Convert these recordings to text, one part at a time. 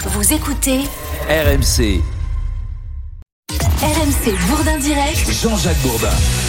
Vous écoutez RMC. RMC Bourdin Direct. Jean-Jacques Bourdin.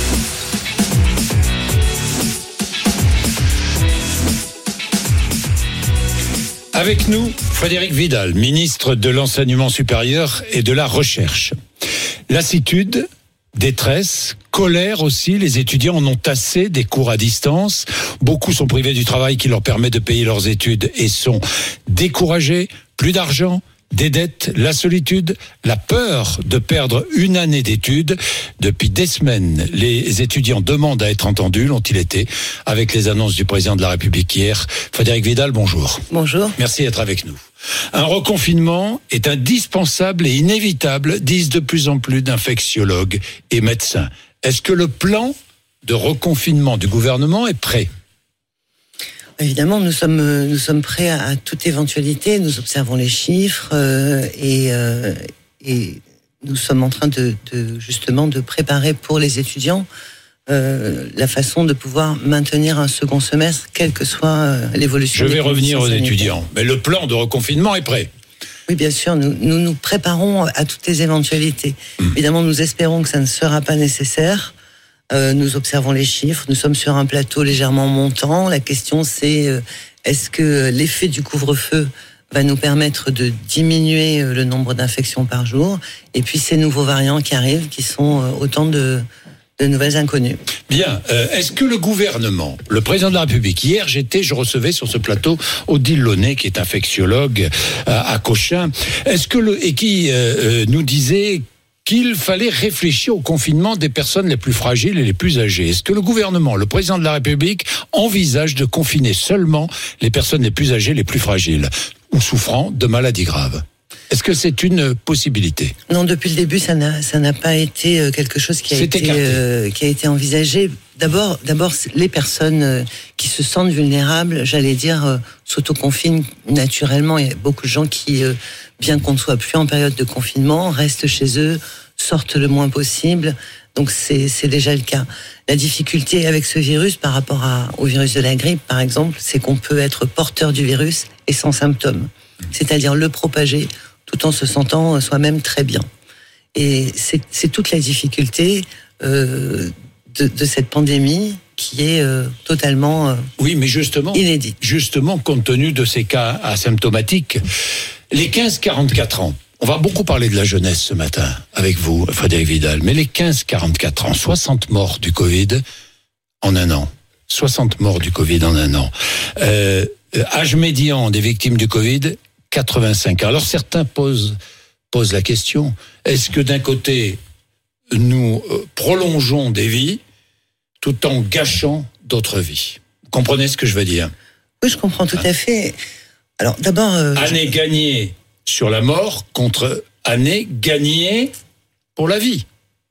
Avec nous, Frédérique Vidal, ministre de l'Enseignement supérieur et de la Recherche. Lassitude, détresse, colère aussi, les étudiants en ont assez des cours à distance. Beaucoup sont privés du travail qui leur permet de payer leurs études et sont découragés, plus d'argent, des dettes, la solitude, la peur de perdre une année d'études. Depuis des semaines, les étudiants demandent à être entendus, l'ont-ils été, avec les annonces du président de la République hier. Frédérique Vidal, bonjour. Bonjour. Merci d'être avec nous. Un reconfinement est indispensable et inévitable, disent de plus en plus d'infectiologues et médecins. Est-ce que le plan de reconfinement du gouvernement est prêt ? Évidemment, nous sommes prêts à toute éventualité. Nous observons les chiffres et nous sommes en train justement de préparer pour les étudiants la façon de pouvoir maintenir un second semestre, quelle que soit l'évolution. Je vais revenir aux étudiants, mais le plan de reconfinement est prêt. Oui, bien sûr, nous préparons à toutes les éventualités. Évidemment, nous espérons que ça ne sera pas nécessaire. Nous observons les chiffres, nous sommes sur un plateau légèrement montant. La question c'est, est-ce que l'effet du couvre-feu va nous permettre de diminuer le nombre d'infections par jour ? Et puis ces nouveaux variants qui arrivent, qui sont autant de nouvelles inconnues. Bien, est-ce que le gouvernement, le président de la République, hier je recevais sur ce plateau Odile Launay, qui est infectiologue à Cochin, qui nous disait qu'il fallait réfléchir au confinement des personnes les plus fragiles et les plus âgées. Est-ce que le gouvernement, le président de la République, envisage de confiner seulement les personnes les plus âgées, les plus fragiles ou souffrant de maladies graves ? Est-ce que c'est une possibilité ? Non, depuis le début, ça n'a pas été quelque chose qui a été envisagé. D'abord, les personnes qui se sentent vulnérables, j'allais dire, s'autoconfinent naturellement. Il y a beaucoup de gens qui, bien qu'on ne soit plus en période de confinement, restent chez eux, sortent le moins possible. Donc c'est déjà le cas. La difficulté avec ce virus par rapport au virus de la grippe, par exemple, c'est qu'on peut être porteur du virus et sans symptômes. C'est-à-dire le propager tout en se sentant soi-même très bien. Et c'est toute la difficulté de cette pandémie qui est totalement oui, mais inédite. Justement, compte tenu de ces cas asymptomatiques, les 15-44 ans, on va beaucoup parler de la jeunesse ce matin avec vous, Frédérique Vidal, mais les 15-44 ans, 60 morts du Covid en un an. 60 morts du Covid en un an. Âge médian des victimes du Covid, 85 ans. Alors certains posent la question, est-ce que d'un côté, nous prolongeons des vies tout en gâchant d'autres vies ? Vous comprenez ce que je veux dire ? Oui, je comprends tout à fait. Alors d'abord... année gagnée sur la mort contre année gagnée pour la vie.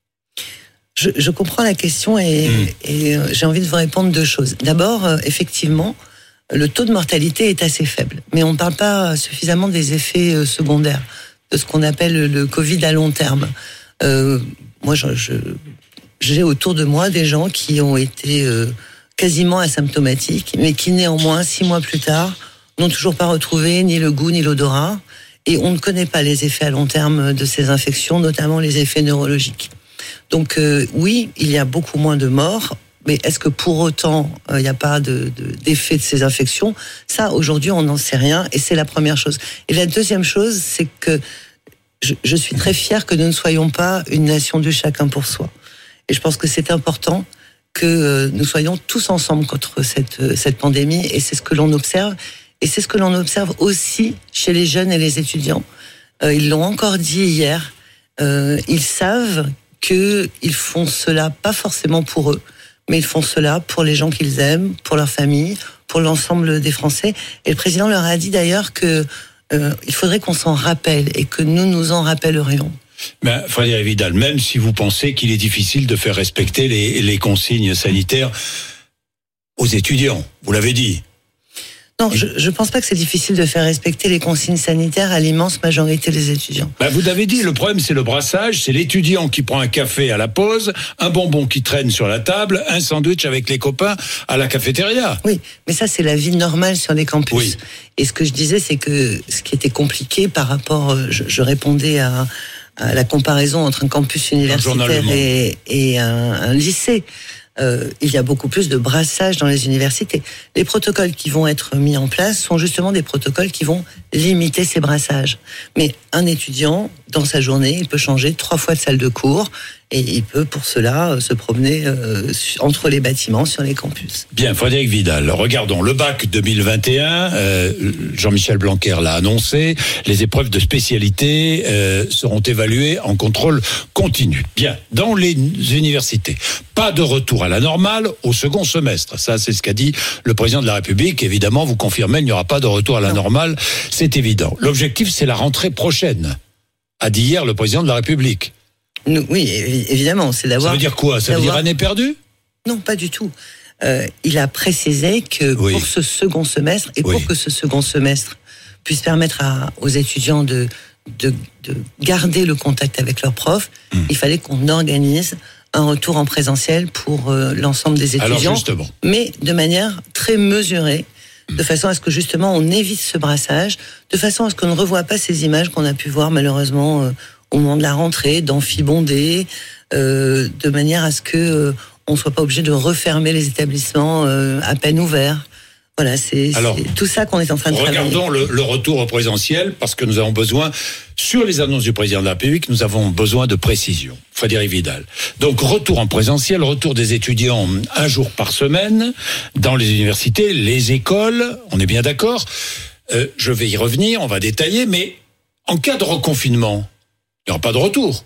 Je comprends la question et j'ai envie de vous répondre deux choses. D'abord, effectivement, le taux de mortalité est assez faible, mais on ne parle pas suffisamment des effets secondaires, de ce qu'on appelle le Covid à long terme. Moi, j'ai autour de moi des gens qui ont été quasiment asymptomatiques, mais qui néanmoins, 6 mois plus tard, n'ont toujours pas retrouvé ni le goût ni l'odorat, et on ne connaît pas les effets à long terme de ces infections, notamment les effets neurologiques. Donc oui, il y a beaucoup moins de morts, mais est-ce que pour autant il n'y a pas d'effet de ces infections ? Ça, aujourd'hui, on n'en sait rien, et c'est la première chose. Et la deuxième chose, c'est que je suis très fière que nous ne soyons pas une nation du chacun pour soi. Et je pense que c'est important que nous soyons tous ensemble contre cette pandémie, et c'est ce que l'on observe. Et c'est ce que l'on observe aussi chez les jeunes et les étudiants. Ils l'ont encore dit hier, ils savent qu'ils font cela pas forcément pour eux, mais ils font cela pour les gens qu'ils aiment, pour leur famille, pour l'ensemble des Français. Et le président leur a dit d'ailleurs que il faudrait qu'on s'en rappelle et que nous nous en rappellerions. Ben, Frédérique Vidal, même si vous pensez qu'il est difficile de faire respecter les consignes sanitaires aux étudiants, vous l'avez dit. Non, je ne pense pas que c'est difficile de faire respecter les consignes sanitaires à l'immense majorité des étudiants. Vous avez dit, le problème c'est le brassage, c'est l'étudiant qui prend un café à la pause, un bonbon qui traîne sur la table, un sandwich avec les copains à la cafétéria. Oui, mais ça c'est la vie normale sur les campus. Oui. Et ce que je disais, c'est que ce qui était compliqué par rapport, je répondais à la comparaison entre un campus universitaire et un lycée. Il y a beaucoup plus de brassage dans les universités. Les protocoles qui vont être mis en place sont justement des protocoles qui vont limiter ces brassages. Mais un étudiant, dans sa journée, il peut changer 3 fois de salle de cours et il peut pour cela se promener entre les bâtiments sur les campus. Bien, Frédéric Vidal, regardons le bac 2021, Jean-Michel Blanquer l'a annoncé, les épreuves de spécialité seront évaluées en contrôle continu. Bien, dans les universités, pas de retour à la normale au second semestre. Ça, c'est ce qu'a dit le président de la République. Évidemment, vous confirmez, il n'y aura pas de retour à la normale, c'est évident. L'objectif, c'est la rentrée prochaine, a dit hier le président de la République. Oui, évidemment, c'est d'avoir... Ça veut dire quoi ? Ça veut dire année perdue ? Non, pas du tout. Il a précisé que pour ce second semestre, et pour que ce second semestre puisse permettre aux étudiants de garder le contact avec leurs profs, il fallait qu'on organise un retour en présentiel pour l'ensemble des étudiants. Alors justement. Mais de manière très mesurée, de façon à ce que justement on évite ce brassage, de façon à ce qu'on ne revoie pas ces images qu'on a pu voir malheureusement au moment de la rentrée, d'amphibondés, de manière à ce que on soit pas obligé de refermer les établissements à peine ouverts. Voilà, c'est tout ça qu'on est en train de travailler. Regardons le retour au présentiel, parce que nous avons besoin, sur les annonces du président de la République, nous avons besoin de précision. Frédéric Vidal. Donc, retour en présentiel, retour des étudiants 1 jour par semaine, dans les universités, les écoles, on est bien d'accord. Je vais y revenir, on va détailler, mais en cas de reconfinement, il n'y aura pas de retour.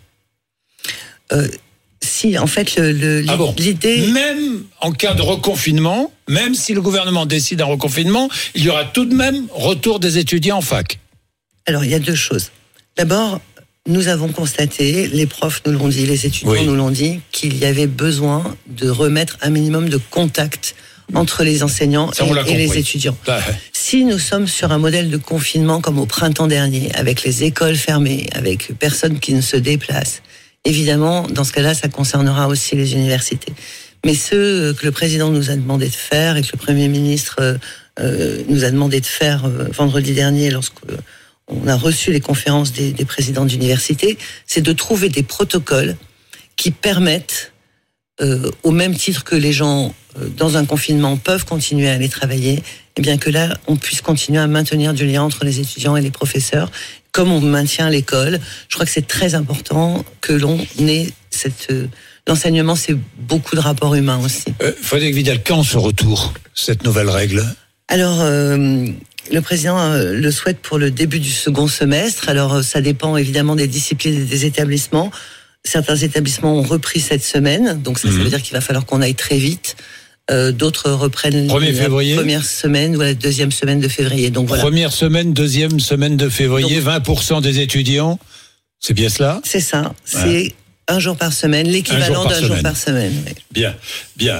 Si, en fait, l'idée... Même en cas de reconfinement, même si le gouvernement décide un reconfinement, il y aura tout de même retour des étudiants en fac. Alors, il y a 2 choses. D'abord, nous avons constaté, les profs nous l'ont dit, les étudiants nous l'ont dit, qu'il y avait besoin de remettre un minimum de contact entre les enseignants et les étudiants. Si nous sommes sur un modèle de confinement comme au printemps dernier, avec les écoles fermées, avec personne qui ne se déplace, évidemment, dans ce cas-là, ça concernera aussi les universités. Mais ce que le président nous a demandé de faire et que le Premier ministre nous a demandé de faire vendredi dernier lorsqu'on a reçu les conférences des présidents d'université, c'est de trouver des protocoles qui permettent, au même titre que les gens dans un confinement peuvent continuer à aller travailler, et bien que là, on puisse continuer à maintenir du lien entre les étudiants et les professeurs, comme on maintient l'école. Je crois que c'est très important que l'on ait l'enseignement, c'est beaucoup de rapports humains aussi. Frédéric Vidal, quand ce retour, cette nouvelle règle ? Alors, le président le souhaite pour le début du second semestre. Alors, ça dépend évidemment des disciplines et des établissements. Certains établissements ont repris cette semaine, donc ça veut dire qu'il va falloir qu'on aille très vite. D'autres reprennent la première semaine ou la deuxième semaine de février. Donc voilà. Première semaine, deuxième semaine de février, donc, 20% des étudiants, c'est bien cela ? C'est ça, c'est 1 jour par semaine, l'équivalent d'un jour par semaine. Oui. Bien.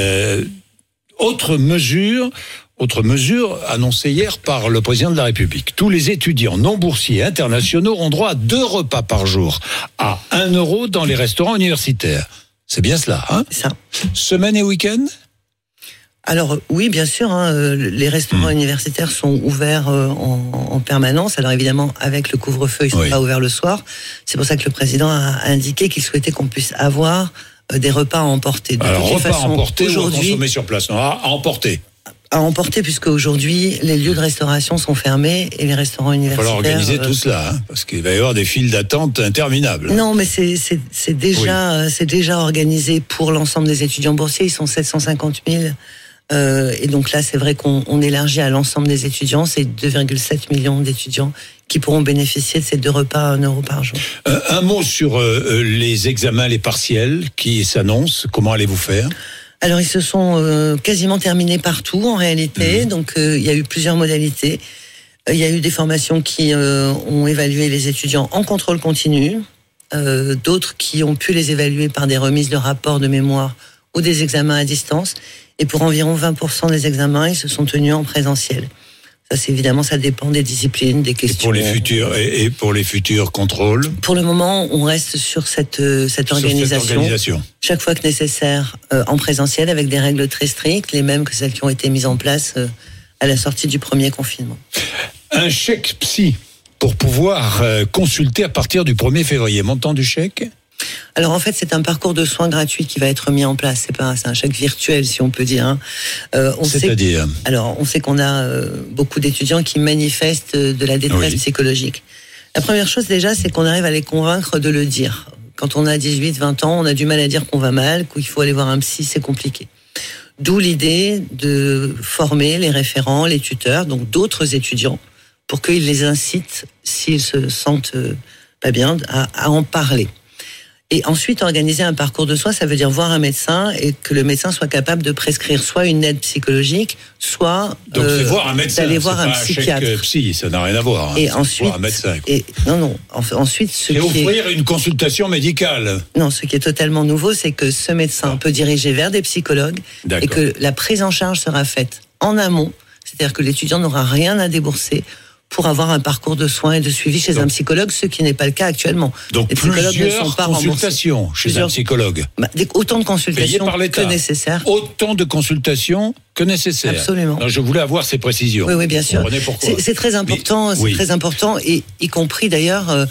Autre mesure annoncée hier par le président de la République. Tous les étudiants non boursiers internationaux ont droit à 2 repas par jour, à 1 € dans les restaurants universitaires. C'est bien cela, hein ? C'est ça. Semaine et week-end ? Alors oui, bien sûr, les restaurants universitaires sont ouverts en permanence. Alors évidemment, avec le couvre-feu, ils ne sont pas ouverts le soir. C'est pour ça que le président a indiqué qu'il souhaitait qu'on puisse avoir des repas à emporter. Alors repas à emporter ou à consommer sur place ? Non, à emporter. À emporter, puisque aujourd'hui les lieux de restauration sont fermés et les restaurants universitaires... Il va falloir organiser tout cela, parce qu'il va y avoir des files d'attente interminables. Non, mais c'est déjà organisé pour l'ensemble des étudiants boursiers. Ils sont 750 000. Et donc là, c'est vrai qu'on élargit à l'ensemble des étudiants. C'est 2,7 millions d'étudiants qui pourront bénéficier de ces 2 repas à 1 € par jour. Un mot sur les examens, les partiels qui s'annoncent. Comment allez-vous faire ? Alors, ils se sont quasiment terminés partout, en réalité. Donc, il y a eu plusieurs modalités. Il y a eu des formations qui ont évalué les étudiants en contrôle continu. D'autres qui ont pu les évaluer par des remises de rapports de mémoire ou des examens à distance. Et pour environ 20% des examens, ils se sont tenus en présentiel. Ça, c'est évidemment, ça dépend des disciplines, des questions. Et pour les futurs contrôles? Pour le moment, on reste sur cette organisation. Chaque fois que nécessaire, en présentiel, avec des règles très strictes, les mêmes que celles qui ont été mises en place à la sortie du premier confinement. Un chèque psy pour pouvoir consulter à partir du 1er février. Montant du chèque? Alors en fait, c'est un parcours de soins gratuit qui va être mis en place. C'est un chèque virtuel, si on peut dire. C'est-à-dire? On sait qu'on a beaucoup d'étudiants qui manifestent de la détresse psychologique. La première chose déjà, c'est qu'on arrive à les convaincre de le dire. Quand on a 18, 20 ans, on a du mal à dire qu'on va mal, qu'il faut aller voir un psy, c'est compliqué. D'où l'idée de former les référents, les tuteurs, donc d'autres étudiants, pour qu'ils les incitent, s'ils se sentent pas bien, à en parler. Et ensuite, organiser un parcours de soins, ça veut dire voir un médecin et que le médecin soit capable de prescrire soit une aide psychologique, soit donc c'est voir un médecin, d'aller voir un psychiatre. Chèque psy, ça n'a rien à voir. Et ensuite, voir un médecin. Ensuite, c'est offrir une consultation médicale. Non, ce qui est totalement nouveau, c'est que ce médecin peut diriger vers des psychologues et que la prise en charge sera faite en amont, c'est-à-dire que l'étudiant n'aura rien à débourser pour avoir un parcours de soins et de suivi chez un psychologue, ce qui n'est pas le cas actuellement. Donc les psychologues ne sont pas consultations chez un psychologue. Autant de consultations que nécessaire. Autant de consultations que nécessaire. Absolument. Alors, je voulais avoir ces précisions. Oui, bien sûr. C'est très important, très important, et y compris d'ailleurs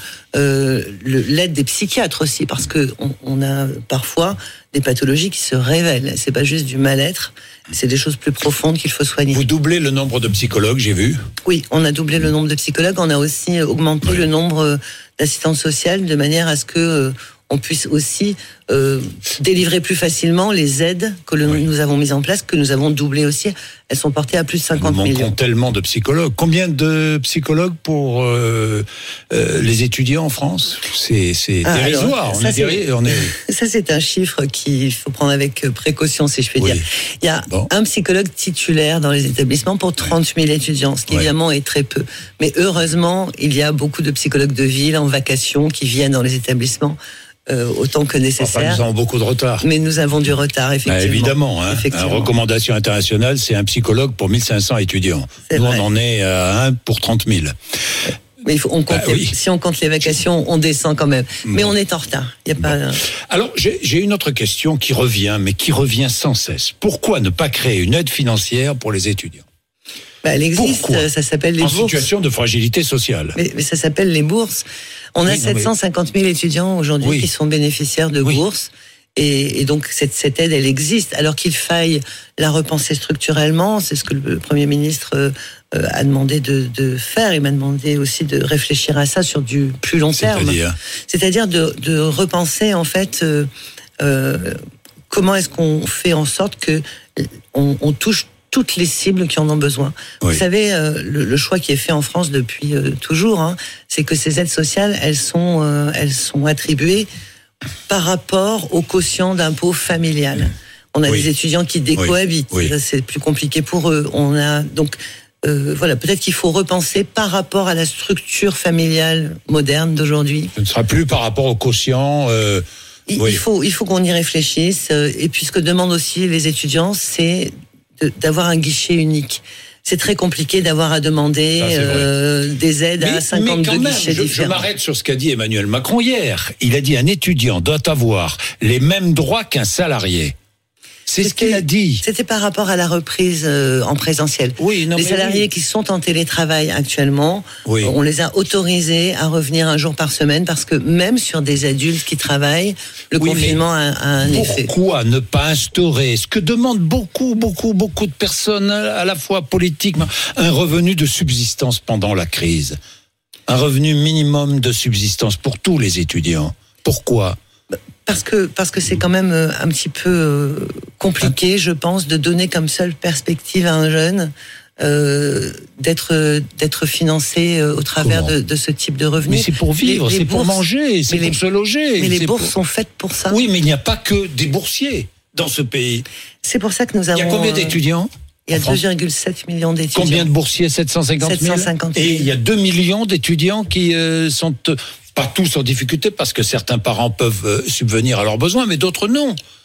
l'aide des psychiatres aussi, parce que on a parfois des pathologies qui se révèlent. C'est pas juste du mal-être, c'est des choses plus profondes qu'il faut soigner. Vous doublez le nombre de psychologues, j'ai vu. Oui, on a doublé le nombre de psychologues. On a aussi augmenté le nombre d'assistantes sociales de manière à ce que on puisse aussi délivrer plus facilement les aides que nous avons mises en place, que nous avons doublées aussi. Elles sont portées à plus de 50 millions. Nous manquons tellement de psychologues. Combien de psychologues pour les étudiants en France? C'est dérisoire. Ça, c'est un chiffre qu'il faut prendre avec précaution, si je puis dire. Il y a un psychologue titulaire dans les établissements pour 30 000 étudiants, ce qui évidemment est très peu. Mais heureusement, il y a beaucoup de psychologues de ville en vacation qui viennent dans les établissements. Autant que nécessaire. Nous avons beaucoup de retard. Mais nous avons du retard, effectivement. Évidemment. Une recommandation internationale, c'est un psychologue pour 1500 étudiants. Nous, on en est à 1 pour 30 000. Mais si on compte les vacations, on descend quand même. Mais on est en retard. Il y a pas. Alors, j'ai une autre question qui revient, mais qui revient sans cesse. Pourquoi ne pas créer une aide financière pour les étudiants? Elle existe, ça s'appelle les bourses. En situation de fragilité sociale. Mais ça s'appelle les bourses. On a 750 000 étudiants aujourd'hui qui sont bénéficiaires de bourses. Et donc, cette aide, elle existe. Alors qu'il faille la repenser structurellement, c'est ce que le Premier ministre a demandé de faire. Il m'a demandé aussi de réfléchir à ça sur du plus long terme. C'est-à-dire de repenser, en fait, comment est-ce qu'on fait en sorte que on touche toutes les cibles qui en ont besoin. Vous savez, le choix qui est fait en France depuis toujours, c'est que ces aides sociales, elles sont attribuées par rapport au quotient d'impôt familial. On a des étudiants qui décohabitent, c'est plus compliqué pour eux. On a donc peut-être qu'il faut repenser par rapport à la structure familiale moderne d'aujourd'hui. Ce ne sera plus par rapport au quotient. Il faut qu'on y réfléchisse. Et puis ce que demandent aussi les étudiants, c'est d'avoir un guichet unique. C'est très compliqué d'avoir à demander des aides à 52 guichets différents. Je m'arrête sur ce qu'a dit Emmanuel Macron hier. Il a dit un étudiant doit avoir les mêmes droits qu'un salarié. C'est ce qu'il a dit. C'était par rapport à la reprise en présentiel. Les salariés qui sont en télétravail actuellement, on les a autorisés à revenir un jour par semaine parce que même sur des adultes qui travaillent, le confinement a un effet. Pourquoi ne pas instaurer ce que demandent beaucoup de personnes, à la fois politiques, un revenu de subsistance pendant la crise? Un revenu minimum de subsistance pour tous les étudiants. Pourquoi ? Parce que c'est quand même un petit peu compliqué, je pense, de donner comme seule perspective à un jeune d'être financé au travers de ce type de revenus. Mais c'est pour vivre, c'est pour manger, c'est pour se loger. Mais les bourses sont faites pour ça. Oui, mais il n'y a pas que des boursiers dans ce pays. C'est pour ça que nous avons... Il y a combien d'étudiants ? Il y a 2,7 millions d'étudiants. Combien de boursiers ? 750 000 ? Et il y a 2 millions d'étudiants qui sont... pas tous en difficulté parce que certains parents peuvent subvenir à leurs besoins, mais d'autres non.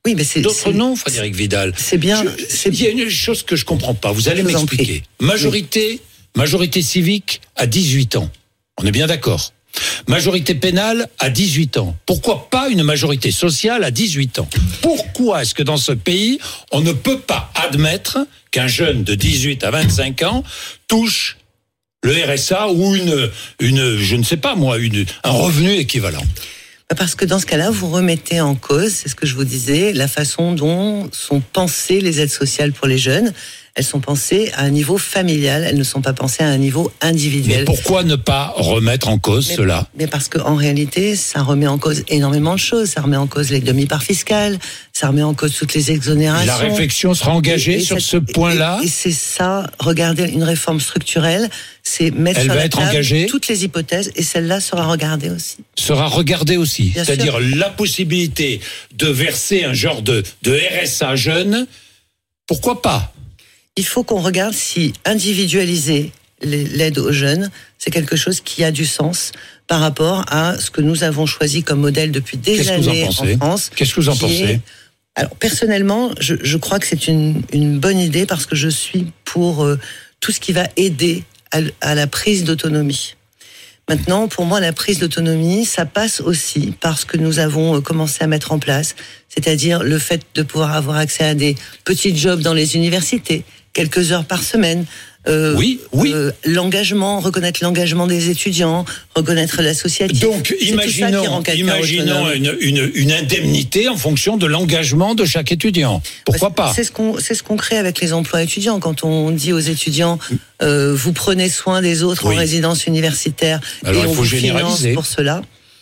Oui, mais d'autres noms, Frédérique Vidal. C'est bien. Il y a une chose que je comprends pas. Vous allez m'expliquer. Majorité civique à 18 ans. On est bien d'accord. Majorité pénale à 18 ans. Pourquoi pas une majorité sociale à 18 ans? Pourquoi est-ce que dans ce pays, on ne peut pas admettre qu'un jeune de 18 à 25 ans touche le RSA ou je ne sais pas moi, un revenu équivalent? Parce que dans ce cas-là, vous remettez en cause, c'est ce que je vous disais, la façon dont sont pensées les aides sociales pour les jeunes. Elles sont pensées à un niveau familial, elles ne sont pas pensées à un niveau individuel. Mais pourquoi ne pas remettre en cause cela? Mais parce qu'en réalité, ça remet en cause énormément de choses. Ça remet en cause les demi-parts fiscales, ça remet en cause toutes les exonérations. La réflexion sera engagée sur ce point-là. Et c'est ça, regardez, une réforme structurelle, c'est mettre sur la table toutes les hypothèses, et celle-là sera regardée aussi. Sera regardée aussi. Bien C'est-à-dire sûr. la possibilité de verser un genre de RSA jeune, pourquoi pas? Il faut qu'on regarde si individualiser l'aide aux jeunes, c'est quelque chose qui a du sens par rapport à ce que nous avons choisi comme modèle depuis des années en France. Qu'est-ce que vous en pensez? Alors personnellement, je crois que c'est une bonne idée parce que je suis pour tout ce qui va aider à la prise d'autonomie. Maintenant, pour moi, la prise d'autonomie, ça passe aussi par ce que nous avons commencé à mettre en place, c'est-à-dire le fait de pouvoir avoir accès à des petits jobs dans les universités, quelques heures par semaine. Oui. L'engagement, reconnaître l'engagement des étudiants, reconnaître l'associatif. Donc, imaginons une indemnité en fonction de l'engagement de chaque étudiant. Pourquoi pas? C'est ce qu'on crée avec les emplois étudiants. Quand on dit aux étudiants, vous prenez soin des autres en résidence universitaire, alors, et on il faut vous généraliser finance pour cela.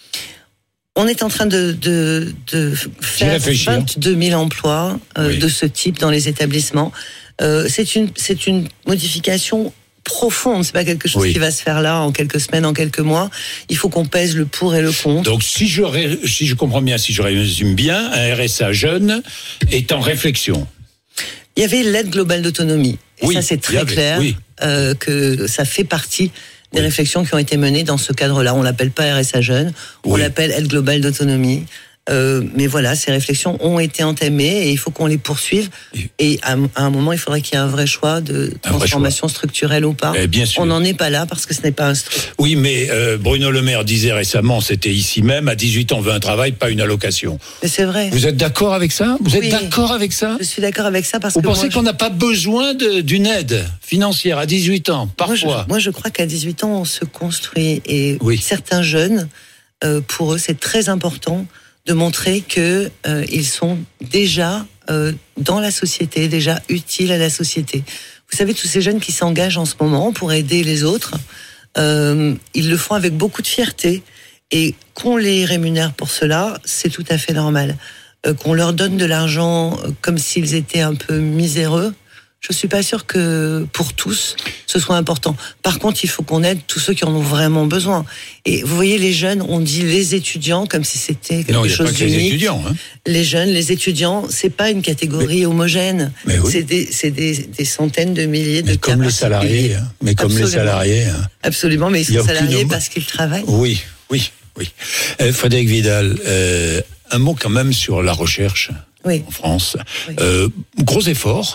On est en train de faire 22 000 emplois de ce type dans les établissements. C'est une modification profonde, c'est pas quelque chose qui va se faire là en quelques semaines, en quelques mois. Il faut qu'on pèse le pour et le contre. Donc si je comprends bien, si je résume bien, un RSA jeune est en réflexion. Il y avait l'aide globale d'autonomie. Et ça c'est très clair que ça fait partie des réflexions qui ont été menées dans ce cadre-là. On l'appelle pas RSA jeune, on l'appelle aide globale d'autonomie. Mais voilà, ces réflexions ont été entamées et il faut qu'on les poursuive. Et à un moment, il faudrait qu'il y ait un vrai choix de transformation structurelle ou pas. Bien sûr. On n'en est pas là parce que ce n'est pas un structure. Oui, mais Bruno Le Maire disait récemment, c'était ici même, à 18 ans, on veut un travail, pas une allocation. Mais c'est vrai. Vous êtes d'accord avec ça? Vous êtes d'accord avec ça? Je suis d'accord avec ça parce que... Vous pensez qu'on n'a pas besoin d'une aide financière à 18 ans, parfois? Moi, je crois qu'à 18 ans, on se construit. Et certains jeunes, pour eux, c'est très important de montrer que ils sont déjà dans la société, déjà utiles à la société. Vous savez, tous ces jeunes qui s'engagent en ce moment pour aider les autres, ils le font avec beaucoup de fierté. Et qu'on les rémunère pour cela, c'est tout à fait normal. Qu'on leur donne de l'argent comme s'ils étaient un peu miséreux, je suis pas sûre que pour tous ce soit important. Par contre, il faut qu'on aide tous ceux qui en ont vraiment besoin. Et vous voyez, les jeunes, on dit les étudiants comme si c'était quelque chose d'unique. Les étudiants, hein. Les jeunes, les étudiants, c'est pas une catégorie homogène. C'est des centaines de milliers de cas. Comme les salariés. Mais comme les salariés. Absolument, mais ils sont salariés parce qu'ils travaillent. Oui. Frédérique Vidal, un mot quand même sur la recherche. En France. Gros effort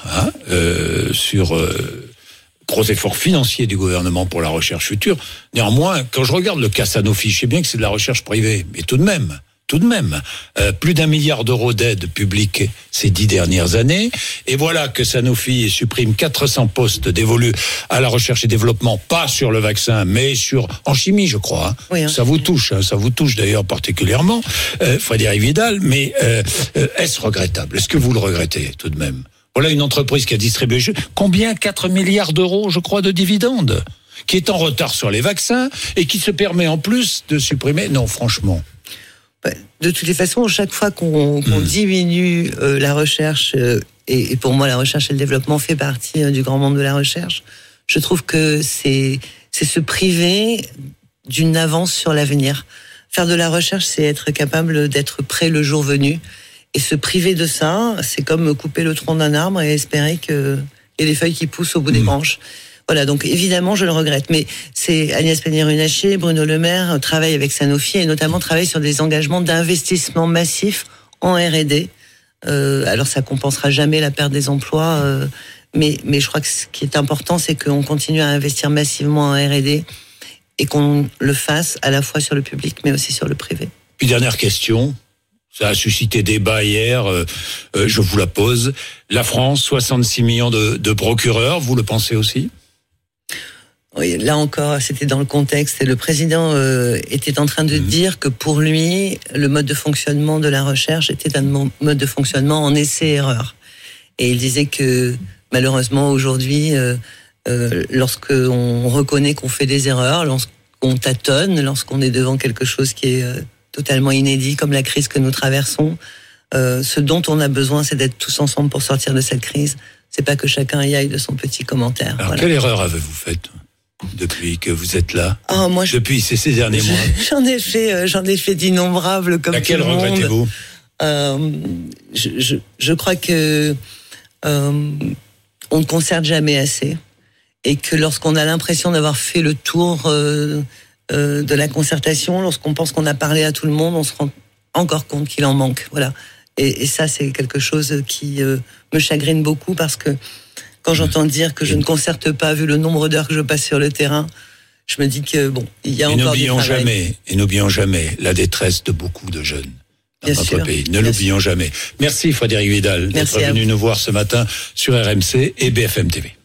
gros effort financier du gouvernement pour la recherche future. Néanmoins, quand je regarde le cas Sanofi, je sais bien que c'est de la recherche privée, mais tout de même, plus d'1 milliard d'euros d'aide publique ces 10 dernières années. Et voilà que Sanofi supprime 400 postes dévolus à la recherche et développement, pas sur le vaccin, mais en chimie, je crois. Ça vous touche, ça vous touche d'ailleurs particulièrement, Frédérique Vidal. Mais est-ce regrettable? Est-ce que vous le regrettez tout de même? Voilà une entreprise qui a distribué combien? 4 milliards d'euros, je crois, de dividendes, qui est en retard sur les vaccins et qui se permet en plus de supprimer. Non, franchement. De toutes les façons, chaque fois qu'on diminue la recherche, et pour moi la recherche et le développement fait partie du grand monde de la recherche, je trouve que c'est se priver d'une avance sur l'avenir. Faire de la recherche, c'est être capable d'être prêt le jour venu. Et se priver de ça, c'est comme couper le tronc d'un arbre et espérer qu'il y ait des feuilles qui poussent au bout des branches. Voilà, donc évidemment, je le regrette. Mais c'est Agnès Pannier-Runacher, Bruno Le Maire travaillent avec Sanofi et notamment travaillent sur des engagements d'investissement massif en R&D Alors ça compensera jamais la perte des emplois, mais je crois que ce qui est important, c'est qu'on continue à investir massivement en R&D et qu'on le fasse à la fois sur le public, mais aussi sur le privé. Puis dernière question, ça a suscité débat hier, je vous la pose. La France, 66 millions de procureurs, vous le pensez aussi ? Oui, là encore, c'était dans le contexte et le président était en train de dire que pour lui, le mode de fonctionnement de la recherche était un mode de fonctionnement en essai-erreur. Et il disait que malheureusement aujourd'hui, lorsqu'on reconnaît qu'on fait des erreurs, lorsqu'on tâtonne, lorsqu'on est devant quelque chose qui est totalement inédit comme la crise que nous traversons, ce dont on a besoin, c'est d'être tous ensemble pour sortir de cette crise. C'est pas que chacun y aille de son petit commentaire. Alors, voilà. Quelle erreur avez-vous faite depuis que vous êtes là? Depuis ces derniers mois? J'en ai fait d'innombrables comme laquelle tout le monde. regrettez-vous? Je crois que on ne concerte jamais assez, et que lorsqu'on a l'impression d'avoir fait le tour de la concertation, lorsqu'on pense qu'on a parlé à tout le monde, on se rend encore compte qu'il en manque. Voilà. Et ça, c'est quelque chose qui me chagrine beaucoup, parce que quand j'entends dire que je ne concerte pas, vu le nombre d'heures que je passe sur le terrain, je me dis que il y a encore du travail. Et n'oublions jamais la détresse de beaucoup de jeunes dans notre pays. Ne l'oublions jamais. Merci Frédérique Vidal d'être venu nous voir ce matin sur RMC et BFM TV.